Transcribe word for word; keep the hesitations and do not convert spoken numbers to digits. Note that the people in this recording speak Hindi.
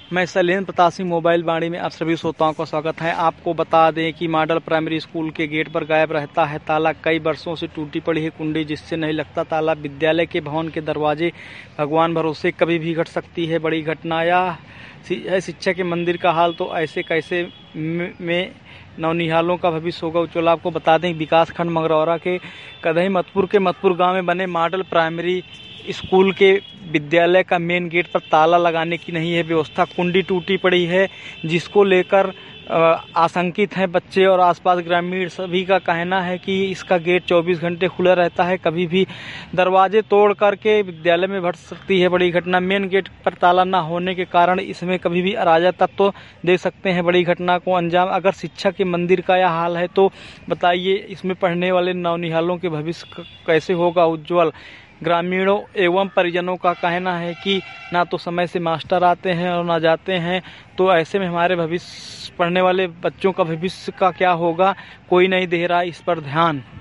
मैं शैलेंद्र प्रतासी मोबाइल वाणी में आप सभी श्रोताओं का स्वागत है। आपको बता दें कि मॉडल प्राइमरी स्कूल के गेट पर गायब रहता है ताला। कई वर्षों से टूटी पड़ी है कुंडी जिससे नहीं लगता ताला। विद्यालय के भवन के दरवाजे भगवान भरोसे कभी भी घट सकती है बड़ी घटना। यह है शिक्षा के मंदिर का हाल, तो ऐसे कैसे में नवनिहालों का भविष्य होगा उज्ज्वल। आपको बता दें विकास खंड मंगरौरा के कदही मतपुर के मतपुर गाँव में बने मॉडल प्राइमरी स्कूल के विद्यालय का मेन गेट पर ताला लगाने की नहीं है व्यवस्था। कुंडी टूटी पड़ी है जिसको लेकर आशंकित हैं बच्चे और आसपास ग्रामीण। सभी का कहना है कि इसका गेट चौबीस घंटे खुला रहता है, कभी भी दरवाजे तोड़ करके विद्यालय में भट सकती है बड़ी घटना। मेन गेट पर ताला न होने के कारण इसमें कभी भी अराजक तत्व तो दे सकते हैं बड़ी घटना को अंजाम। अगर शिक्षा के मंदिर का यह हाल है तो बताइए इसमें पढ़ने वाले नवनिहालों के भविष्य कैसे होगा उज्ज्वल। ग्रामीणों एवं परिजनों का कहना है कि ना तो समय से मास्टर आते हैं और ना जाते हैं, तो ऐसे में हमारे भविष्य पढ़ने वाले बच्चों का भविष्य का क्या होगा, कोई नहीं दे रहा इस पर ध्यान।